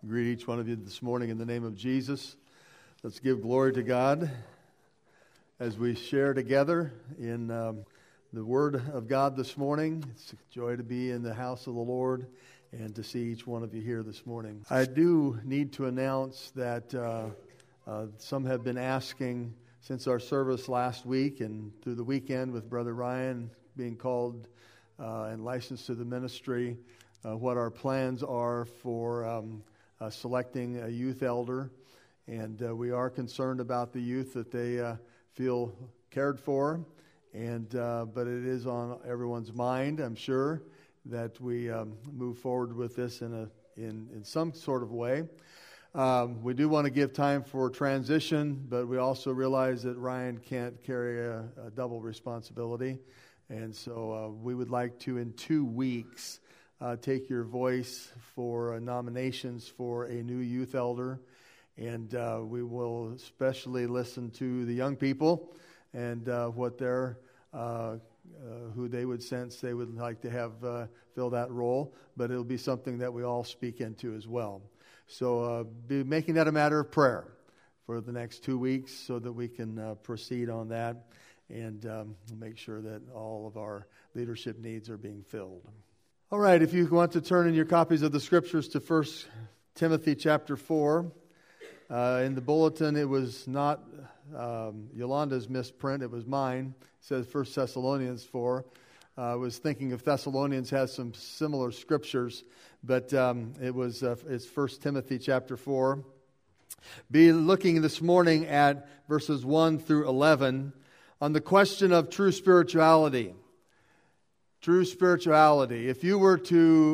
Greet each one of you this morning in the name of Jesus. Let's give glory to God as we share together in the Word of God this morning. It's a joy to be in the house of the Lord and to see each one of you here this morning. I do need to announce that some have been asking since our service last week and through the weekend with Brother Ryan being called and licensed to the ministry, what our plans are for selecting a youth elder, and we are concerned about the youth that they feel cared for, and but it is on everyone's mind, I'm sure, that we move forward with this in some sort of way. We do want to give time for transition, but we also realize that Ryan can't carry a double responsibility, and so we would like to, in 2 weeks, take your voice for nominations for a new youth elder, and we will especially listen to the young people and what their who they would sense they would like to have fill that role. But it'll be something that we all speak into as well. So be making that a matter of prayer for the next 2 weeks, so that we can proceed on that and make sure that all of our leadership needs are being filled. All right, if you want to turn in your copies of the Scriptures to 1 Timothy chapter 4. In the bulletin, it was not Yolanda's misprint, it was mine. It says 1 Thessalonians 4. I was thinking if Thessalonians has some similar Scriptures, but it's 1 Timothy chapter 4. Be looking this morning at verses 1 through 11 on the question of true spirituality. True spirituality. If you were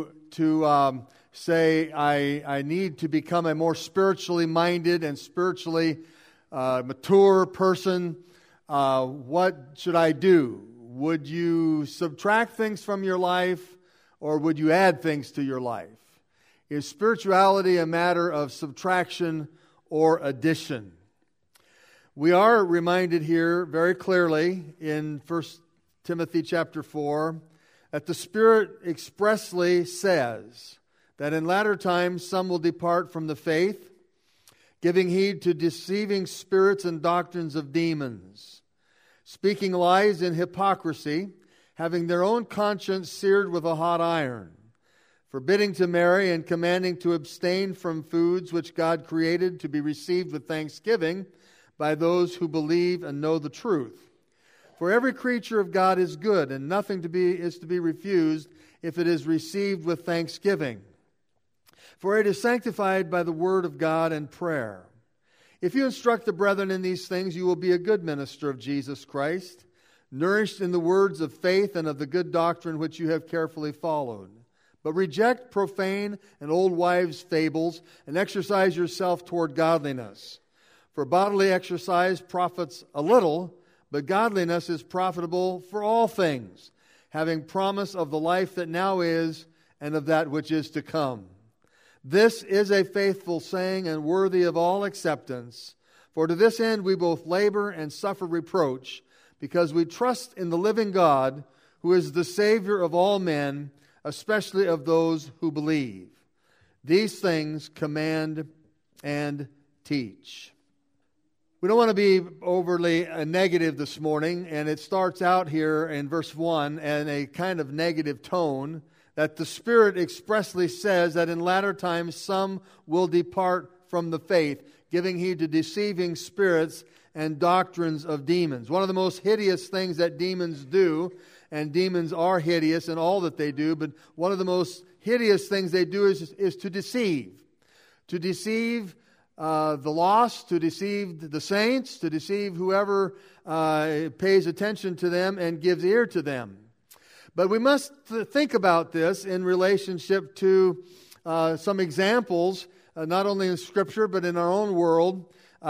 to say, I need to become a more spiritually minded and spiritually mature person, what should I do? Would you subtract things from your life, or would you add things to your life? Is spirituality a matter of subtraction or addition? We are reminded here very clearly in 1 Timothy chapter 4 that the Spirit expressly says that in latter times some will depart from the faith, giving heed to deceiving spirits and doctrines of demons, speaking lies in hypocrisy, having their own conscience seared with a hot iron, forbidding to marry and commanding to abstain from foods which God created to be received with thanksgiving by those who believe and know the truth. For every creature of God is good, and nothing is to be refused if it is received with thanksgiving. For it is sanctified by the word of God and prayer. If you instruct the brethren in these things, you will be a good minister of Jesus Christ, nourished in the words of faith and of the good doctrine which you have carefully followed. But reject profane and old wives' fables, and exercise yourself toward godliness. For bodily exercise profits a little, but godliness is profitable for all things, having promise of the life that now is and of that which is to come. This is a faithful saying and worthy of all acceptance. For to this end we both labor and suffer reproach, because we trust in the living God, who is the Savior of all men, especially of those who believe. These things command and teach. We don't want to be overly negative this morning, and it starts out here in verse 1 in a kind of negative tone, that the Spirit expressly says that in latter times some will depart from the faith, giving heed to deceiving spirits and doctrines of demons. One of the most hideous things that demons do, and demons are hideous in all that they do, but one of the most hideous things they do is to deceive. To deceive the lost, to deceive the saints, to deceive whoever pays attention to them and gives ear to them. But we must think about this in relationship to some examples, not only in Scripture but in our own world.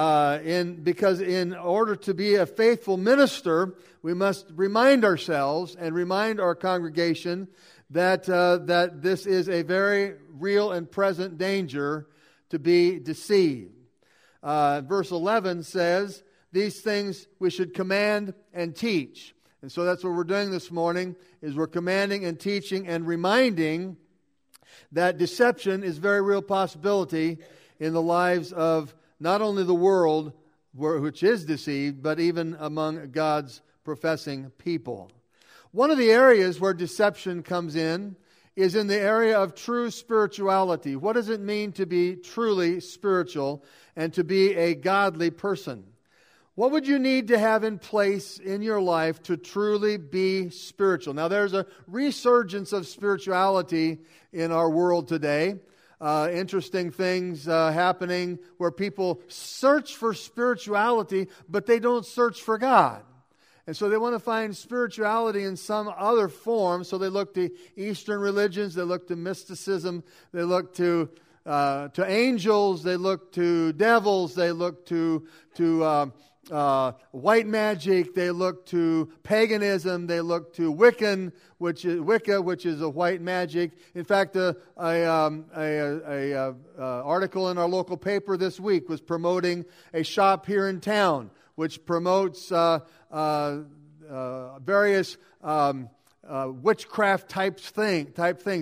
Because in order to be a faithful minister, we must remind ourselves and remind our congregation that this is a very real and present danger to be deceived. Verse 11 says, these things we should command and teach. And so that's what we're doing this morning, is we're commanding and teaching and reminding that deception is a very real possibility in the lives of not only the world, which is deceived, but even among God's professing people. One of the areas where deception comes in is in the area of true spirituality. What does it mean to be truly spiritual and to be a godly person? What would you need to have in place in your life to truly be spiritual? Now, there's a resurgence of spirituality in our world today. Interesting things happening where people search for spirituality, but they don't search for God. And so they want to find spirituality in some other form. So they look to Eastern religions, they look to mysticism, they look to angels, they look to devils, they look to white magic, they look to paganism, they look to Wicca, which is a white magic. In fact, an article in our local paper this week was promoting a shop here in town, which promotes various witchcraft type things,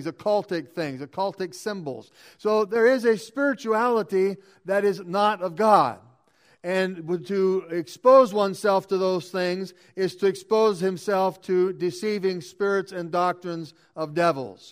occultic symbols. So there is a spirituality that is not of God. And to expose oneself to those things is to expose himself to deceiving spirits and doctrines of devils.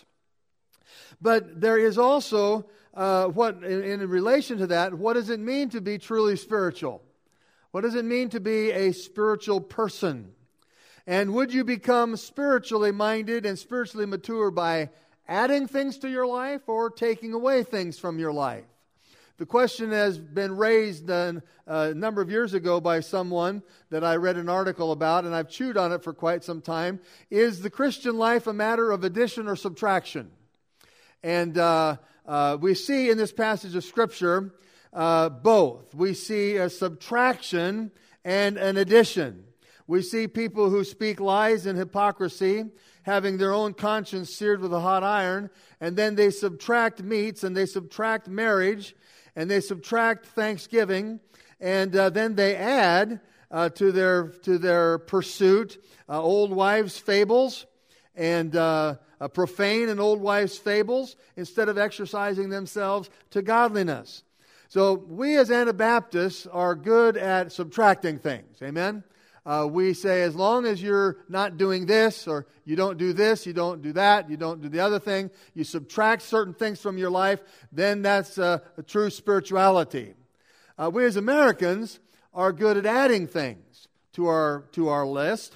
But there is also, in relation to that, what does it mean to be truly spiritual? What does it mean to be a spiritual person? And would you become spiritually minded and spiritually mature by adding things to your life or taking away things from your life? The question has been raised a number of years ago by someone that I read an article about, and I've chewed on it for quite some time. Is the Christian life a matter of addition or subtraction? And we see in this passage of Scripture both. We see a subtraction and an addition. We see people who speak lies and hypocrisy, having their own conscience seared with a hot iron, and then they subtract meats, and they subtract marriage, and they subtract thanksgiving, and then they add to their pursuit old wives' fables, and profane and old wives' fables, instead of exercising themselves to godliness. So we as Anabaptists are good at subtracting things. Amen? We say as long as you're not doing this, or you don't do this, you don't do that, you don't do the other thing, you subtract certain things from your life, then that's a true spirituality. We as Americans are good at adding things to our list.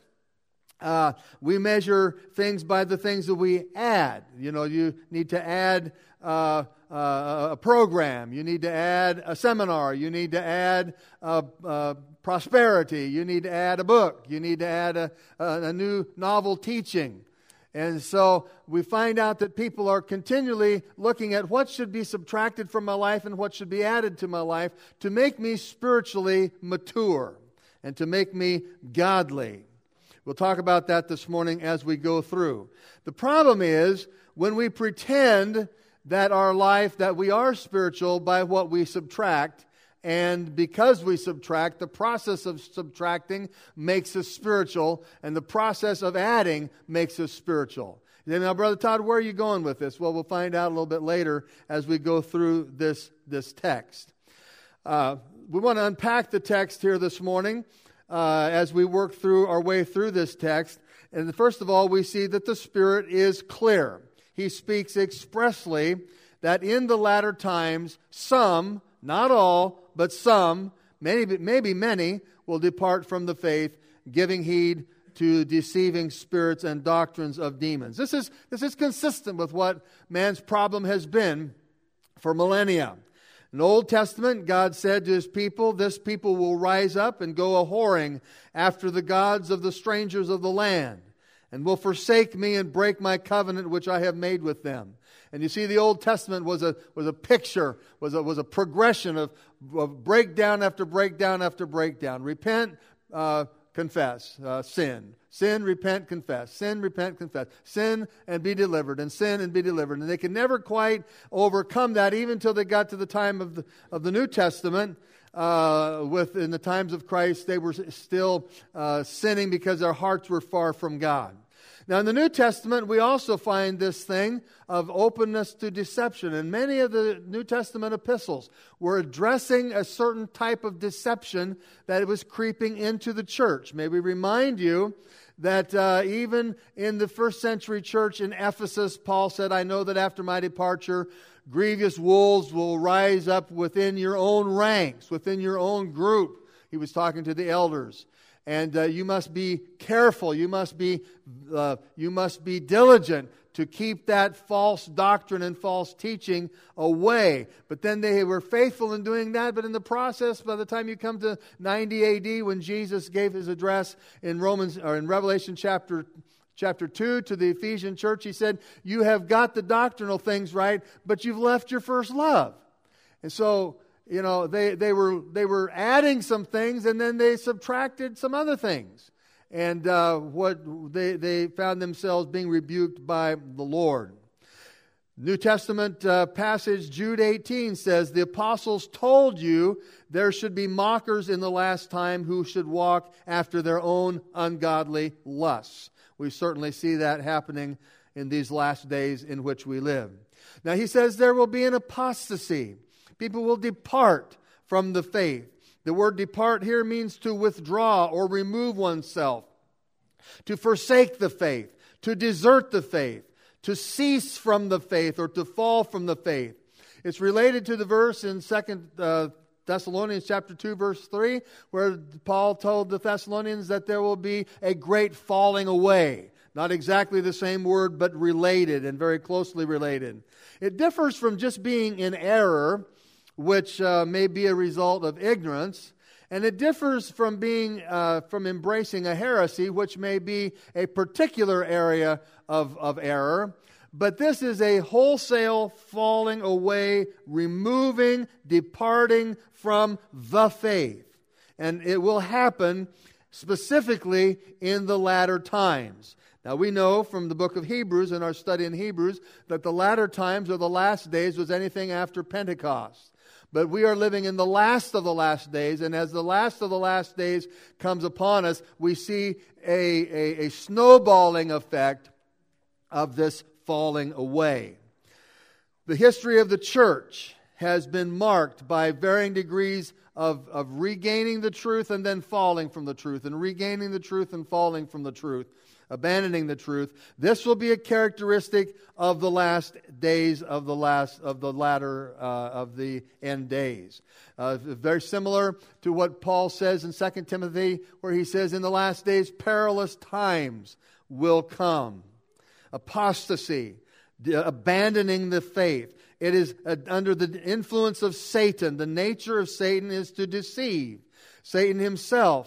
We measure things by the things that we add. You know, you need to add a program. You need to add a seminar. You need to add prosperity. You need to add a book. You need to add a new novel teaching. And so we find out that people are continually looking at what should be subtracted from my life and what should be added to my life to make me spiritually mature and to make me godly. We'll talk about that this morning as we go through. The problem is when we pretend that our life, that we are spiritual by what we subtract, and because we subtract, the process of subtracting makes us spiritual, and the process of adding makes us spiritual. You say, now, Brother Todd, where are you going with this? Well, we'll find out a little bit later as we go through this text. We want to unpack the text here this morning as we work through our way through this text. And first of all, we see that the Spirit is clear. He speaks expressly that in the latter times, some, not all, but some, maybe many, will depart from the faith, giving heed to deceiving spirits and doctrines of demons. This is consistent with what man's problem has been for millennia. In the Old Testament, God said to His people, this people will rise up and go a-whoring after the gods of the strangers of the land, and will forsake me and break my covenant which I have made with them. And you see, the Old Testament was a picture, was a progression of breakdown after breakdown after breakdown. Repent, confess, sin. Sin, repent, confess. Sin, repent, confess. Sin and be delivered, and sin and be delivered. And they could never quite overcome that, even until they got to the time of the New Testament. In the times of Christ, they were still sinning because their hearts were far from God. Now, in the New Testament, we also find this thing of openness to deception. And many of the New Testament epistles were addressing a certain type of deception that was creeping into the church. May we remind you that even in the first century church in Ephesus, Paul said, I know that after my departure, grievous wolves will rise up within your own ranks, within your own group. He was talking to the elders. And you must be careful. You must be diligent to keep that false doctrine and false teaching away. But then they were faithful in doing that. But in the process, by the time you come to 90 A.D., when Jesus gave his address in Revelation chapter 2 to the Ephesian church, he said, "You have got the doctrinal things right, but you've left your first love." And so, they were adding some things, and then they subtracted some other things. And they found themselves being rebuked by the Lord. New Testament passage, Jude 18 says, "The apostles told you there should be mockers in the last time who should walk after their own ungodly lusts." We certainly see that happening in these last days in which we live. Now he says there will be an apostasy. People will depart from the faith. The word depart here means to withdraw or remove oneself, to forsake the faith, to desert the faith, to cease from the faith, or to fall from the faith. It's related to the verse in 2 Thessalonians chapter 2, verse 3, where Paul told the Thessalonians that there will be a great falling away. Not exactly the same word, but related and very closely related. It differs from just being in error, which may be a result of ignorance, and it differs from embracing a heresy, which may be a particular area of error. But this is a wholesale falling away, removing, departing from the faith. And it will happen specifically in the latter times. Now we know from the book of Hebrews, in our study in Hebrews, that the latter times or the last days was anything after Pentecost. But we are living in the last of the last days, and as the last of the last days comes upon us, we see a snowballing effect of this falling away. The history of the church has been marked by varying degrees of regaining the truth and then falling from the truth, and regaining the truth and falling from the truth, abandoning the truth. This will be a characteristic of the last days of the end days. Very similar to what Paul says in 2 Timothy, where he says, "In the last days, perilous times will come." Apostasy, abandoning the faith. It is under the influence of Satan. The nature of Satan is to deceive. Satan himself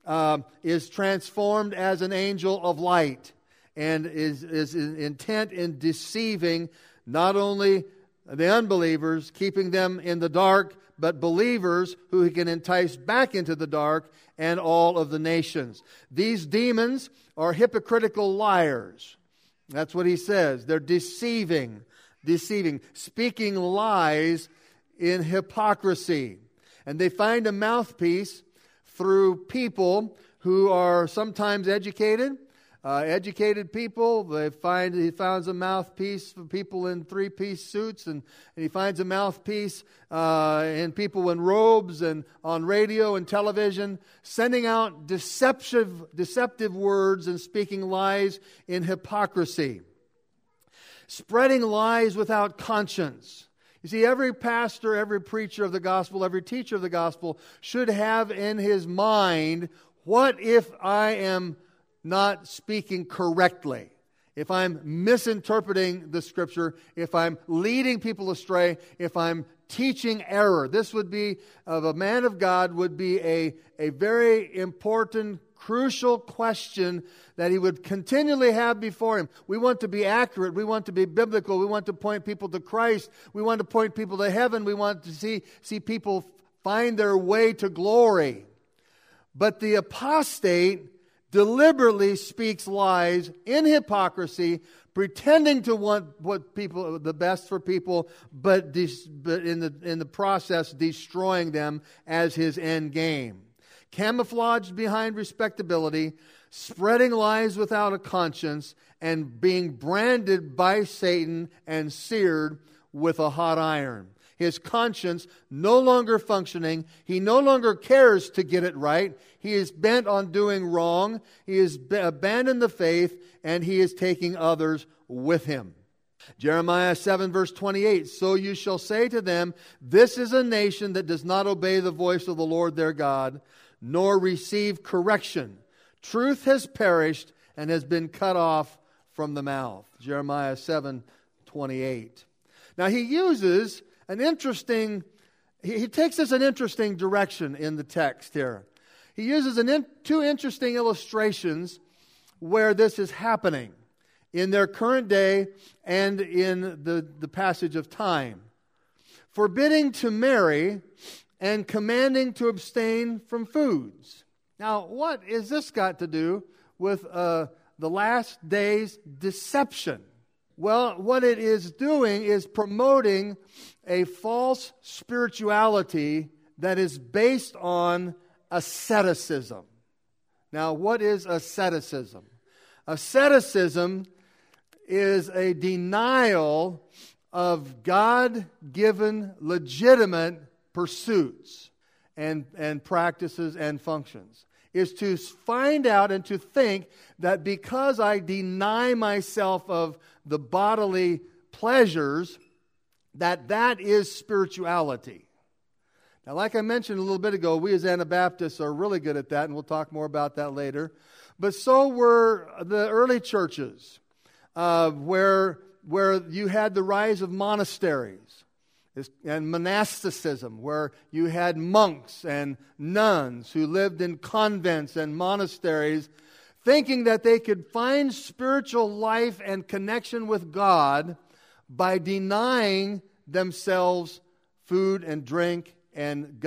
is transformed as an angel of light and is intent in deceiving not only the unbelievers, keeping them in the dark, but believers who he can entice back into the dark, and all of the nations. These demons are hypocritical liars. That's what he says. They're deceiving, speaking lies in hypocrisy. And they find a mouthpiece through people who are sometimes educated people. He finds a mouthpiece for people in three-piece suits, and he finds a mouthpiece in people in robes and on radio and television, sending out deceptive words and speaking lies in hypocrisy. Spreading lies without conscience. You see, every pastor, every preacher of the gospel, every teacher of the gospel should have in his mind, what if I am not speaking correctly? If I'm misinterpreting the Scripture, if I'm leading people astray, if I'm teaching error. This would be, of a man of God, would be a very important, crucial question that he would continually have before him. We want to be accurate. We want to be biblical. We want to point people to Christ. We want to point people to heaven. We want to see people find their way to glory. But the apostate deliberately speaks lies in hypocrisy, pretending to want the best for people, but in the process destroying them as his end game. Camouflaged behind respectability, spreading lies without a conscience, and being branded by Satan and seared with a hot iron. His conscience no longer functioning. He no longer cares to get it right. He is bent on doing wrong. He has abandoned the faith, and he is taking others with him. Jeremiah 7 verse 28, so you shall say to them, this is a nation that does not obey the voice of the Lord their God, nor receive correction. Truth has perished and has been cut off from the mouth. Jeremiah 7:28. Now he uses an interesting, he takes us an interesting direction in the text here. He uses two interesting illustrations where this is happening in their current day and in the passage of time. Forbidding to marry and commanding to abstain from foods. Now, what is this got to do with the last days deception? Well, what it is doing is promoting a false spirituality that is based on asceticism. Now, what is asceticism? Asceticism is a denial of God-given legitimate pursuits and practices and functions. Is to find out and to think that because I deny myself of the bodily pleasures, that is spirituality. Now, like I mentioned a little bit ago, we as Anabaptists are really good at that, and we'll talk more about that later. But so were the early churches, where you had the rise of monasteries and monasticism, where you had monks and nuns who lived in convents and monasteries, thinking that they could find spiritual life and connection with God by denying themselves food and drink and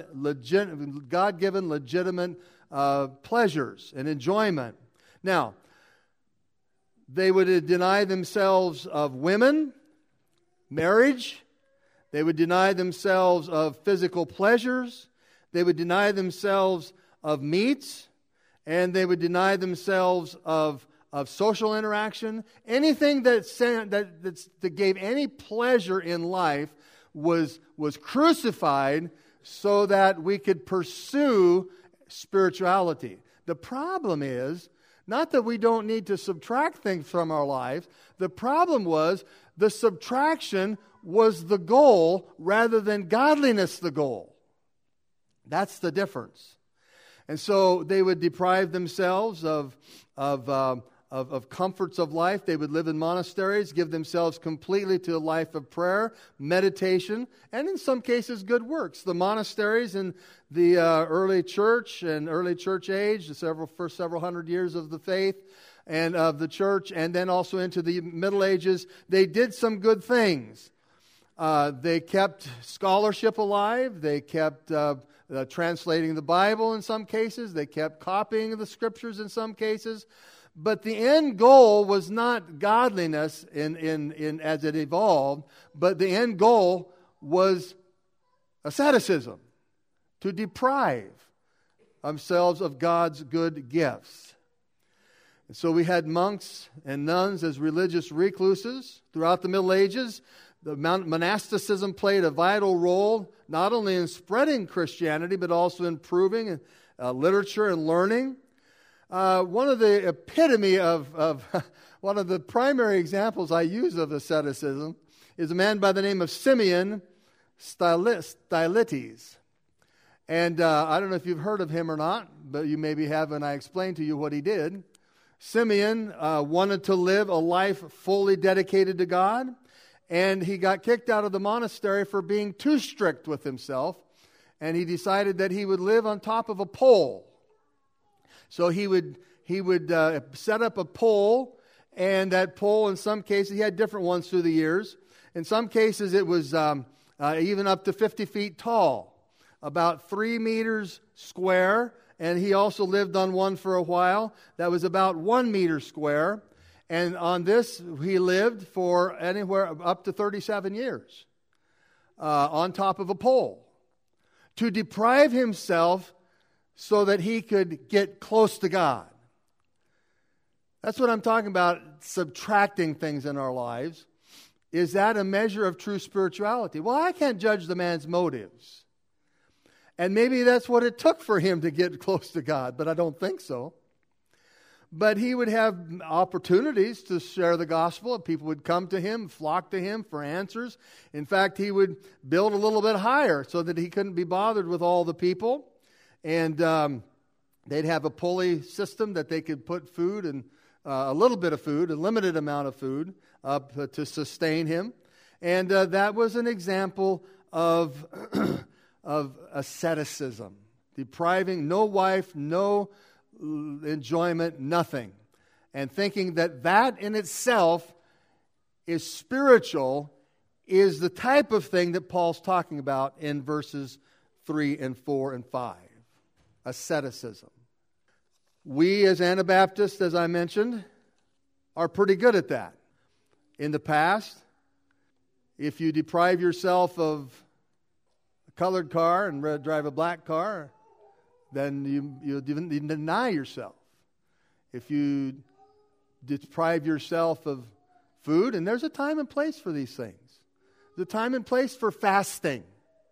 God-given legitimate pleasures and enjoyment. Now, they would deny themselves of women, marriage. They would deny themselves of physical pleasures. They would deny themselves of meats. And they would deny themselves of social interaction. Anything that gave any pleasure in life was crucified so that we could pursue spirituality. The problem is not that we don't need to subtract things from our lives. The problem was the subtraction was the goal rather than godliness the goal. That's the difference. And so they would deprive themselves of comforts of life. They would live in monasteries, give themselves completely to a life of prayer, meditation, and in some cases good works. The monasteries in the early church and early church age, the first several hundred years of the faith and of the church, and then also into the Middle Ages, they did some good things. They kept scholarship alive. They kept translating the Bible in some cases. They kept copying the Scriptures in some cases. But the end goal was not godliness in as it evolved, but the end goal was asceticism, to deprive themselves of God's good gifts. And so we had monks and nuns as religious recluses throughout the Middle Ages. The monasticism played a vital role not only in spreading Christianity, but also in proving literature and learning. One of the epitome of one of the primary examples I use of asceticism is a man by the name of Simeon Stylites. And I don't know if you've heard of him or not, but you maybe have, and I explained to you what he did. Simeon wanted to live a life fully dedicated to God, and he got kicked out of the monastery for being too strict with himself, and he decided that he would live on top of a pole. So he would set up a pole, and that pole, in some cases, he had different ones through the years. In some cases, it was even up to 50 feet tall, about 3 meters square, and he also lived on one for a while that was about 1 meter square. And on this, he lived for anywhere up to 37 years on top of a pole to deprive himself so that he could get close to God. That's what I'm talking about, subtracting things in our lives. Is that a measure of true spirituality? Well, I can't judge the man's motives. And maybe that's what it took for him to get close to God, but I don't think so. But he would have opportunities to share the gospel. People would come to him, flock to him for answers. In fact, he would build a little bit higher so that he couldn't be bothered with all the people. And they'd have a pulley system that they could put food and a little bit of food, a limited amount of food up to sustain him. And that was an example of asceticism, depriving, no wife, no enjoyment, nothing. And thinking that in itself is spiritual is the type of thing that Paul's talking about in verses 3 and 4 and 5. Asceticism. We as Anabaptists, as I mentioned, are pretty good at that. In the past, if you deprive yourself of a colored car and drive a black car, then you deny yourself. If you deprive yourself of food, and there's a time and place for these things. There's a time and place for fasting.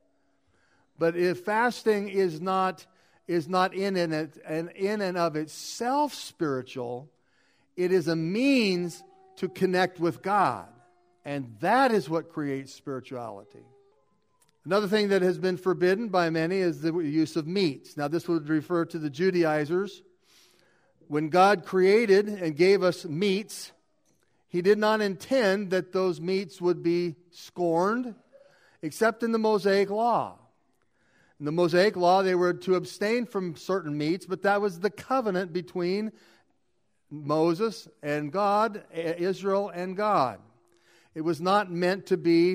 But if fasting is not in and of itself spiritual, it is a means to connect with God. And that is what creates spirituality. Another thing that has been forbidden by many is the use of meats. Now, this would refer to the Judaizers. When God created and gave us meats, He did not intend that those meats would be scorned, except in the Mosaic Law. In the Mosaic Law, they were to abstain from certain meats, but that was the covenant between Moses and God, Israel and God. It was not meant to be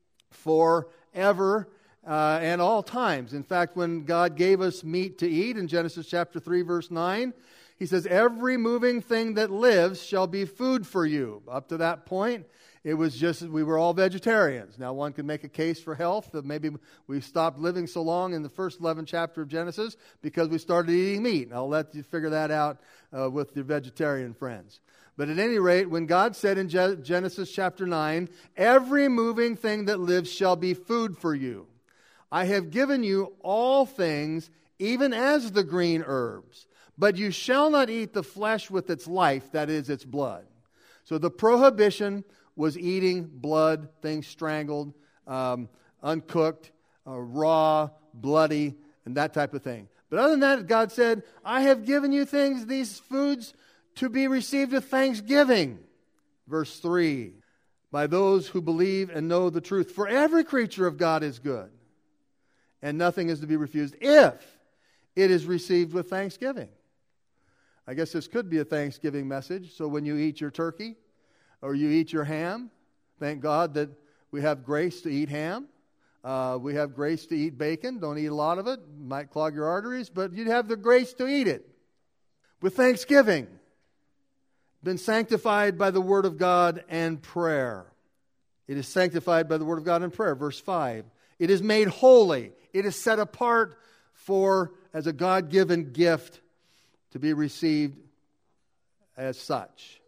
forever and all times. In fact, when God gave us meat to eat in Genesis chapter 3, verse 9, He says, every moving thing that lives shall be food for you. Up to that point, it was just, we were all vegetarians. Now, one could make a case for health, that maybe we stopped living so long in the first 11 chapter of Genesis because we started eating meat. I'll let you figure that out with your vegetarian friends. But at any rate, when God said in Genesis chapter 9, every moving thing that lives shall be food for you. I have given you all things, even as the green herbs. But you shall not eat the flesh with its life, that is, its blood. So the prohibition was eating blood, things strangled, uncooked, raw, bloody, and that type of thing. But other than that, God said, I have given you things, these foods, to be received with thanksgiving. Verse 3, by those who believe and know the truth. For every creature of God is good, and nothing is to be refused if it is received with thanksgiving. I guess this could be a Thanksgiving message. So when you eat your turkey or you eat your ham, thank God that we have grace to eat ham. We have grace to eat bacon. Don't eat a lot of it. Might clog your arteries, but you'd have the grace to eat it. With thanksgiving. Been sanctified by the Word of God and prayer. It is sanctified by the Word of God and prayer. Verse 5. It is made holy. It is set apart as a God-given gift to be received as such.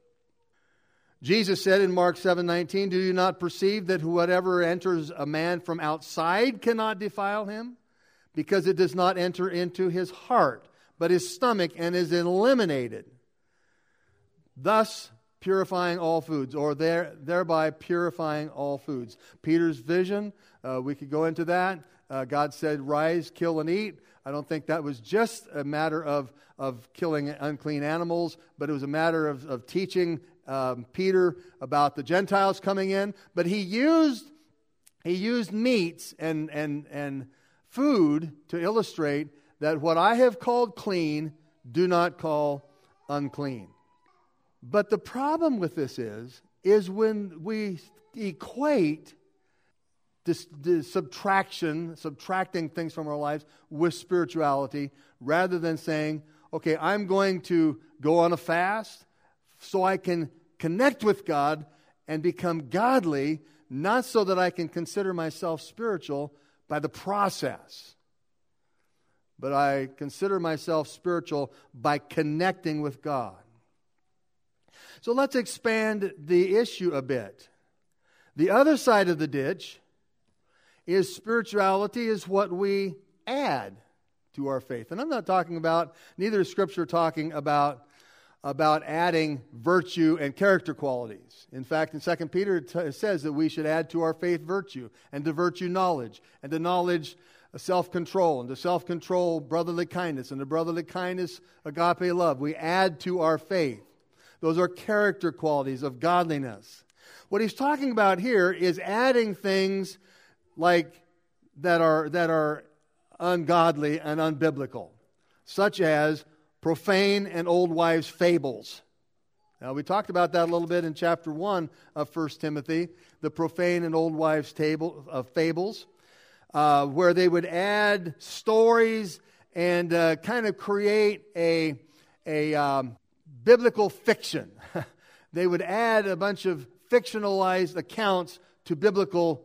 Jesus said in Mark 7:19, do you not perceive that whatever enters a man from outside cannot defile him? Because it does not enter into his heart, but his stomach, and is eliminated. Thus purifying all foods, or thereby purifying all foods. Peter's vision, we could go into that. God said, rise, kill, and eat. I don't think that was just a matter of killing unclean animals, but it was a matter of teaching Peter about the Gentiles coming in. But he used meats and food to illustrate that what I have called clean, do not call unclean. But the problem with this is when we equate subtracting things from our lives with spirituality, rather than saying, okay, I'm going to go on a fast so I can connect with God and become godly, not so that I can consider myself spiritual by the process, but I consider myself spiritual by connecting with God. So let's expand the issue a bit. The other side of the ditch is spirituality is what we add to our faith. And I'm not talking about, neither is Scripture talking about adding virtue and character qualities. In fact, in 2 Peter it says that we should add to our faith virtue, and to virtue knowledge, and to knowledge self-control, and to self-control brotherly kindness, and to brotherly kindness agape love. We add to our faith. Those are character qualities of godliness. What he's talking about here is adding things like that are ungodly and unbiblical, such as profane and old wives' fables. Now, we talked about that a little bit in chapter 1 of 1 Timothy, the profane and old wives' table of fables, where they would add stories and kind of create a biblical fiction. They would add a bunch of fictionalized accounts to biblical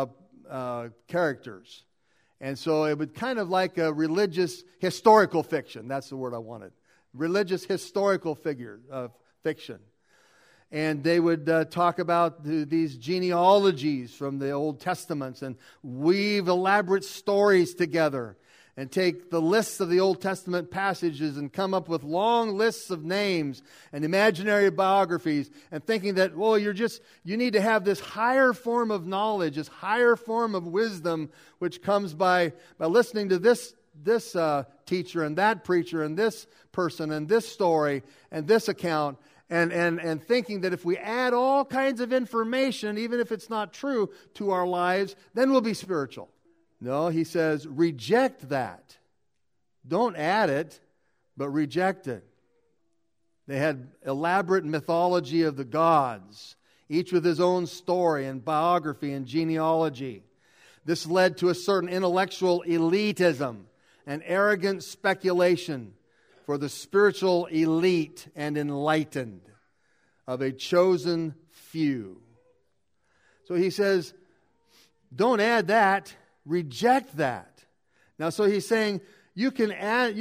characters. And so it would kind of like a religious historical fiction. That's the word I wanted. Religious historical fiction. And they would talk about these genealogies from the Old Testaments and weave elaborate stories together and take the lists of the Old Testament passages and come up with long lists of names and imaginary biographies, and thinking that, well, you need to have this higher form of knowledge, this higher form of wisdom, which comes by listening to this teacher and that preacher and this person and this story and this account, and thinking that if we add all kinds of information, even if it's not true, to our lives, then we'll be spiritual. No, he says, reject that. Don't add it, but reject it. They had elaborate mythology of the gods, each with his own story and biography and genealogy. This led to a certain intellectual elitism and arrogant speculation for the spiritual elite and enlightened of a chosen few. So he says, don't add that. Reject that. Now, so he's saying you can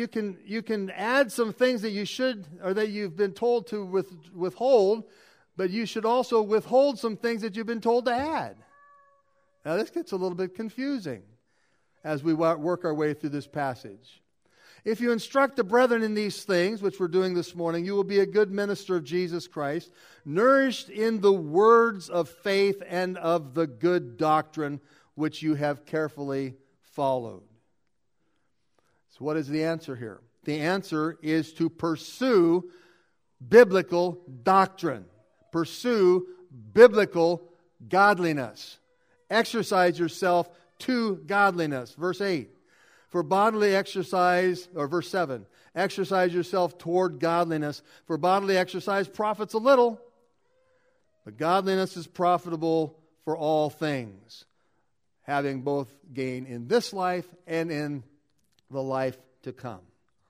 add some things that you should, or that you've been told to withhold, but you should also withhold some things that you've been told to add. Now, this gets a little bit confusing as we work our way through this passage. If you instruct the brethren in these things, which we're doing this morning, you will be a good minister of Jesus Christ, nourished in the words of faith and of the good doctrine which you have carefully followed. So what is the answer here? The answer is to pursue biblical doctrine. Pursue biblical godliness. Exercise yourself to godliness. Verse 8. For bodily exercise, or verse 7. Exercise yourself toward godliness. For bodily exercise profits a little, but godliness is profitable for all things, having both gain in this life and in the life to come.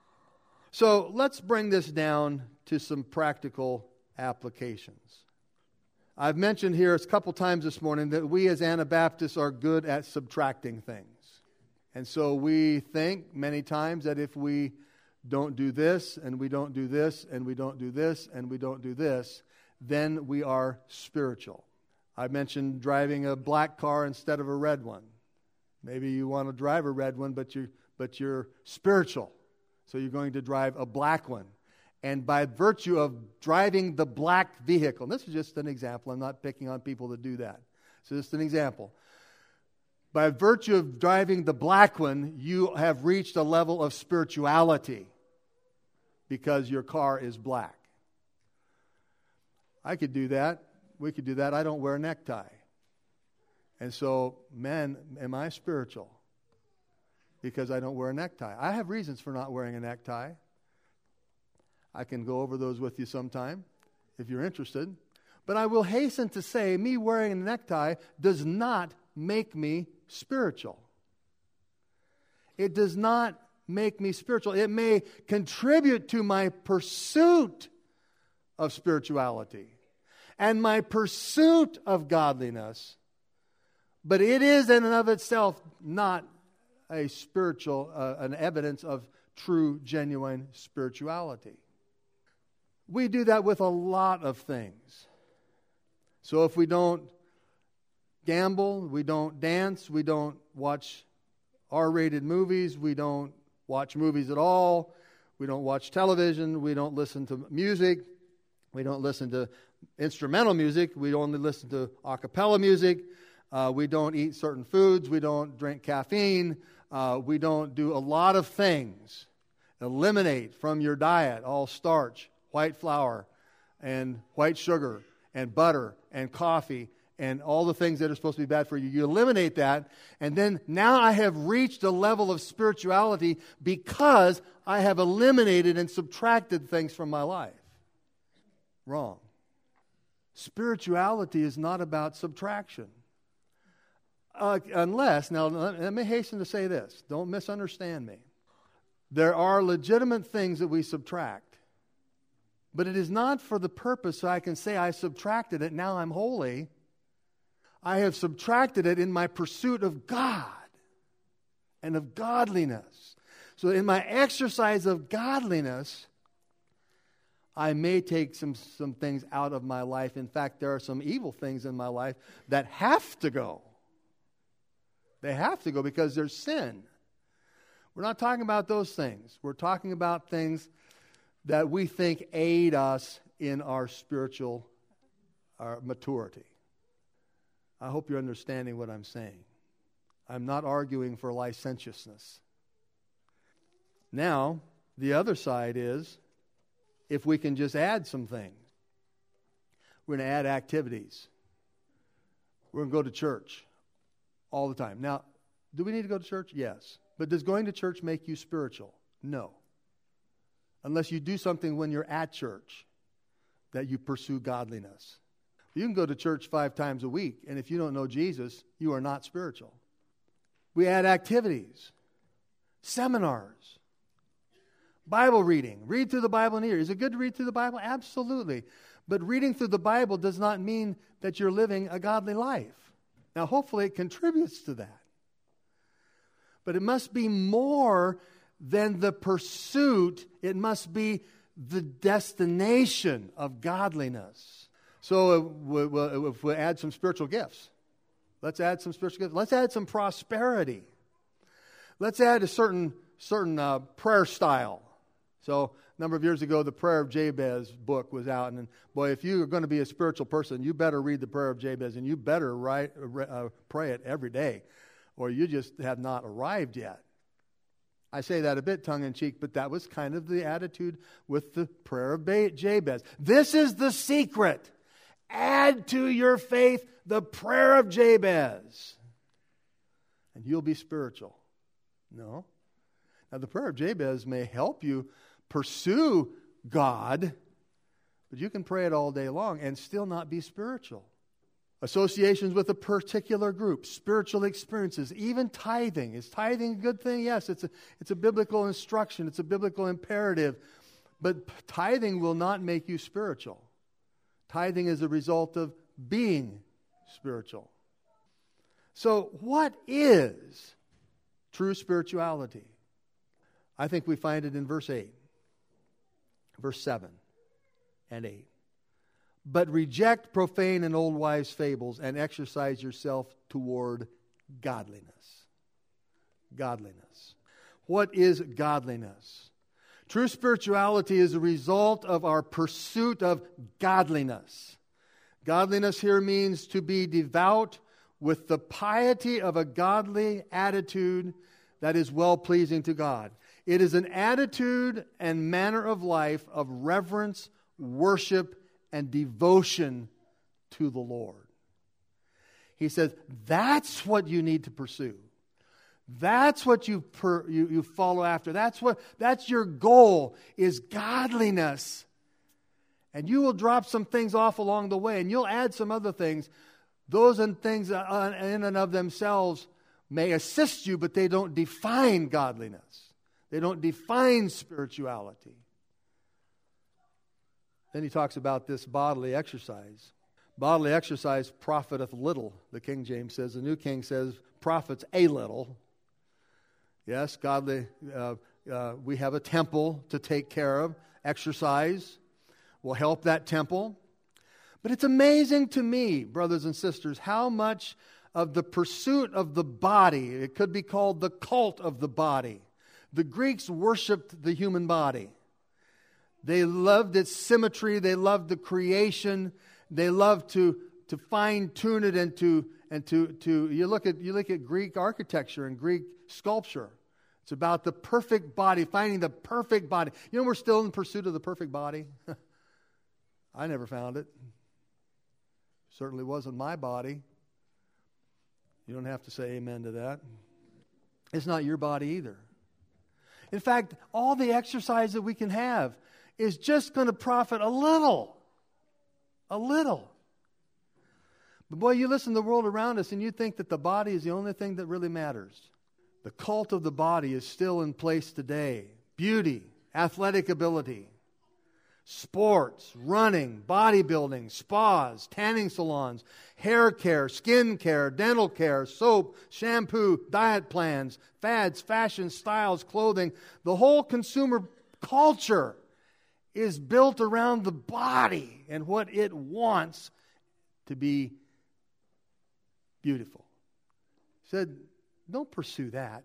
So let's bring this down to some practical applications. I've mentioned here a couple times this morning that we as Anabaptists are good at subtracting things. And so we think many times that if we don't do this, and we don't do this, and we don't do this, and we don't do this, then we are spiritual. I mentioned driving a black car instead of a red one. Maybe you want to drive a red one, but you're spiritual. So you're going to drive a black one. And by virtue of driving the black vehicle, and this is just an example, I'm not picking on people that do that. So just an example. By virtue of driving the black one, you have reached a level of spirituality because your car is black. I could do that. We could do that. I don't wear a necktie. And so, man, am I spiritual? Because I don't wear a necktie. I have reasons for not wearing a necktie. I can go over those with you sometime if you're interested. But I will hasten to say, me wearing a necktie does not make me spiritual. It does not make me spiritual. It may contribute to my pursuit of spirituality and my pursuit of godliness, but it is in and of itself not a spiritual, an evidence of true, genuine spirituality. We do that with a lot of things. So if we don't gamble, we don't dance, we don't watch R-rated movies, we don't watch movies at all, we don't watch television, we don't listen to music, we don't listen to instrumental music, we only listen to a cappella music, we don't eat certain foods, we don't drink caffeine, we don't do a lot of things. Eliminate from your diet all starch, white flour, and white sugar, and butter, and coffee, and all the things that are supposed to be bad for you. You eliminate that, and then now I have reached a level of spirituality because I have eliminated and subtracted things from my life. Wrong. Spirituality is not about subtraction. Unless, now let me hasten to say this. Don't misunderstand me. There are legitimate things that we subtract. But it is not for the purpose so I can say I subtracted it, now I'm holy. I have subtracted it in my pursuit of God and of godliness. So in my exercise of godliness, I may take some things out of my life. In fact, there are some evil things in my life that have to go. They have to go because there's sin. We're not talking about those things. We're talking about things that we think aid us in our spiritual maturity. I hope you're understanding what I'm saying. I'm not arguing for licentiousness. Now, the other side is, if we can just add some things. We're going to add activities. We're going to go to church all the time. Now, do we need to go to church? Yes. But does going to church make you spiritual? No. Unless you do something when you're at church that you pursue godliness. You can go to church 5 times a week, and if you don't know Jesus, you are not spiritual. We add activities, seminars, Bible reading. Read through the Bible in a year. Is it good to read through the Bible? Absolutely. But reading through the Bible does not mean that you're living a godly life. Now, hopefully it contributes to that. But it must be more than the pursuit. It must be the destination of godliness. So if we add some spiritual gifts, let's add some spiritual gifts. Let's add some prosperity. Let's add a certain prayer style. So a number of years ago, the Prayer of Jabez book was out. And boy, if you are going to be a spiritual person, you better read the Prayer of Jabez. And you better pray it every day. Or you just have not arrived yet. I say that a bit tongue-in-cheek, but that was kind of the attitude with the Prayer of Jabez. This is the secret. Add to your faith the Prayer of Jabez, and you'll be spiritual. No. Now, the Prayer of Jabez may help you pursue God, but you can pray it all day long and still not be spiritual. Associations with a particular group, spiritual experiences, even tithing. Is tithing a good thing? Yes, it's a biblical instruction. It's a biblical imperative. But tithing will not make you spiritual. Tithing is a result of being spiritual. So what is true spirituality? I think we find it in verse 8, verse 7 and 8. But reject profane and old wives' fables and exercise yourself toward godliness. Godliness. What is godliness? True spirituality is a result of our pursuit of godliness. Godliness here means to be devout with the piety of a godly attitude that is well-pleasing to God. It is an attitude and manner of life of reverence, worship, and devotion to the Lord. He says, that's what you need to pursue. That's what you follow after. That's your goal, is godliness. And you will drop some things off along the way, and you'll add some other things. Those things in and of themselves may assist you, but they don't define godliness. They don't define spirituality. Then he talks about this bodily exercise. Bodily exercise profiteth little, the King James says. The New King says profits a little. Yes, godly. We have a temple to take care of, exercise. will help that temple. But it's amazing to me, brothers and sisters, how much of the pursuit of the body, it could be called the cult of the body. The Greeks worshipped the human body. They loved its symmetry. They loved the creation. They loved to fine-tune it and to you look at Greek architecture and Greek sculpture. It's about the perfect body, finding the perfect body. You know, we're still in pursuit of the perfect body. I never found it. Certainly wasn't my body. You don't have to say amen to that. It's not your body either. In fact, all the exercise that we can have is just going to profit a little. A little. But boy, you listen to the world around us and you think that the body is the only thing that really matters. The cult of the body is still in place today. Beauty, athletic ability, sports, running, bodybuilding, spas, tanning salons, hair care, skin care, dental care, soap, shampoo, diet plans, fads, fashion, styles, clothing. The whole consumer culture is built around the body and what it wants to be beautiful. He said, don't pursue that.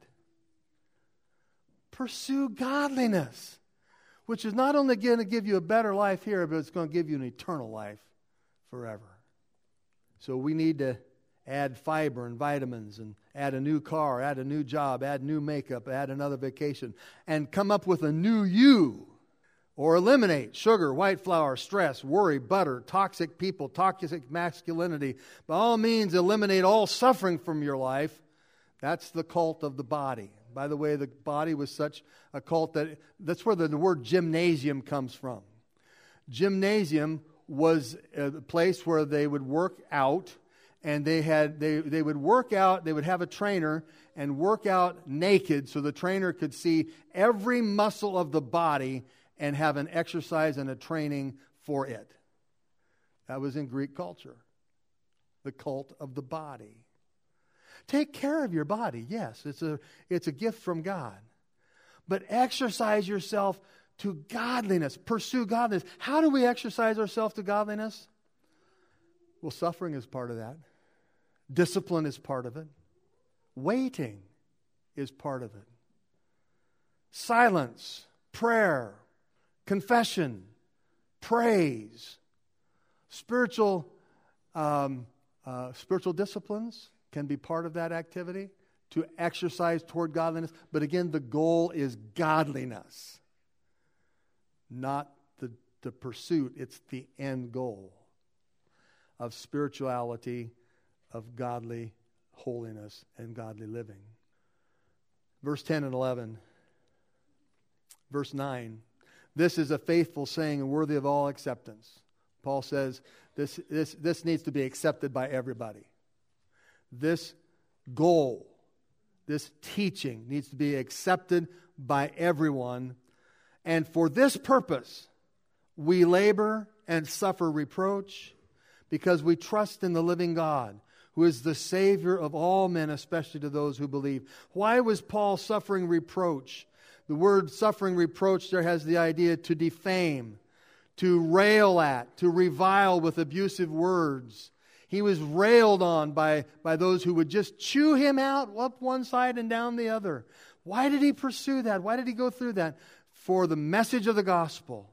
Pursue godliness, which is not only going to give you a better life here, but it's going to give you an eternal life forever. So we need to add fiber and vitamins and add a new car, add a new job, add new makeup, add another vacation, and come up with a new you. Or eliminate sugar, white flour, stress, worry, butter, toxic people, toxic masculinity. By all means, eliminate all suffering from your life. That's the cult of the body. By the way, the body was such a cult that's where the word gymnasium comes from. Gymnasium was a place where they would work out, and they would work out, they would have a trainer and work out naked so the trainer could see every muscle of the body and have an exercise and a training for it. That was in Greek culture. The cult of the body. Take care of your body. Yes, it's a gift from God. But exercise yourself to godliness. Pursue godliness. How do we exercise ourselves to godliness? Well, suffering is part of that. Discipline is part of it. Waiting is part of it. Silence, prayer, confession, praise, spiritual disciplines can be part of that activity to exercise toward godliness. But again, the goal is godliness, not the pursuit. It's the end goal of spirituality, of godly holiness and godly living. Verse 10 and 11. Verse 9. This is a faithful saying and worthy of all acceptance. Paul says this needs to be accepted by everybody. This goal, this teaching needs to be accepted by everyone. And for this purpose, we labor and suffer reproach because we trust in the living God, who is the Savior of all men, especially to those who believe. Why was Paul suffering reproach? The word suffering reproach there has the idea to defame, to rail at, to revile with abusive words. He was railed on by those who would just chew him out up one side and down the other. Why did he pursue that? Why did he go through that? For the message of the gospel.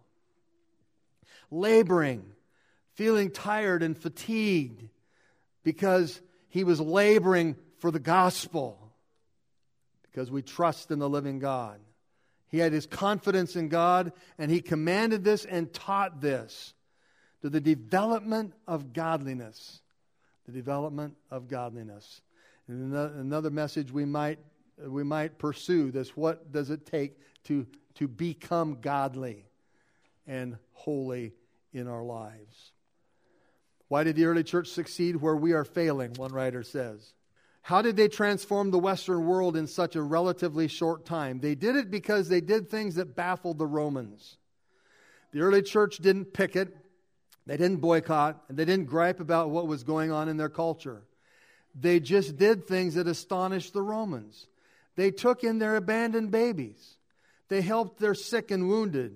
Laboring, feeling tired and fatigued because he was laboring for the gospel. Because we trust in the living God. He had his confidence in God, and he commanded this and taught this to the development of godliness. The development of godliness. And another message we might pursue this: what does it take to become godly and holy in our lives? Why did the early church succeed where we are failing? One writer says. How did they transform the Western world in such a relatively short time? They did it because they did things that baffled the Romans. The early church didn't picket, they didn't boycott, and they didn't gripe about what was going on in their culture. They just did things that astonished the Romans. They took in their abandoned babies. They helped their sick and wounded.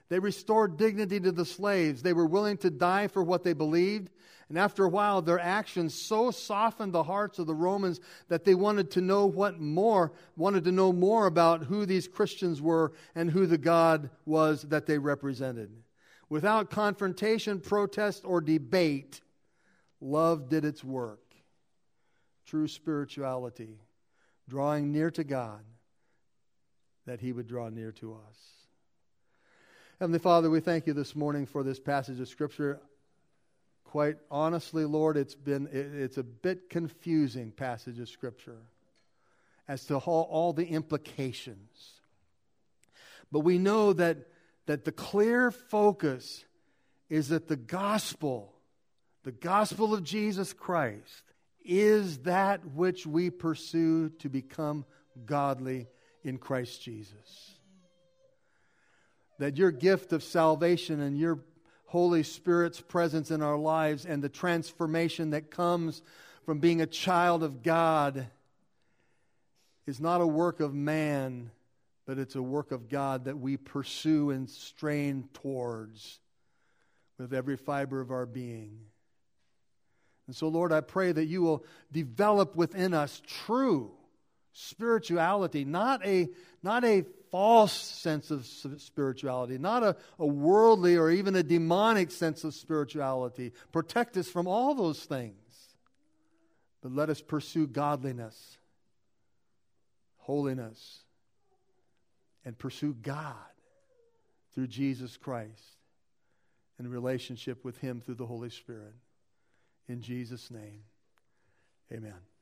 They restored dignity to the slaves. They were willing to die for what they believed. And after a while, their actions so softened the hearts of the Romans that they wanted to know more about who these Christians were and who the God was that they represented. Without confrontation, protest, or debate, love did its work. True spirituality, drawing near to God, that He would draw near to us. Heavenly Father, we thank You this morning for this passage of Scripture. Quite honestly, Lord, it's a bit confusing passage of Scripture as to all the implications. But we know that the clear focus is that the gospel of Jesus Christ, is that which we pursue to become godly in Christ Jesus. That Your gift of salvation and Your Holy Spirit's presence in our lives and the transformation that comes from being a child of God is not a work of man, but it's a work of God that we pursue and strain towards with every fiber of our being. And so, Lord, I pray that You will develop within us true spirituality, not a false sense of spirituality, not a worldly or even a demonic sense of spirituality. Protect us from all those things. But let us pursue godliness, holiness, and pursue God through Jesus Christ in relationship with Him through the Holy Spirit. In Jesus' name, amen.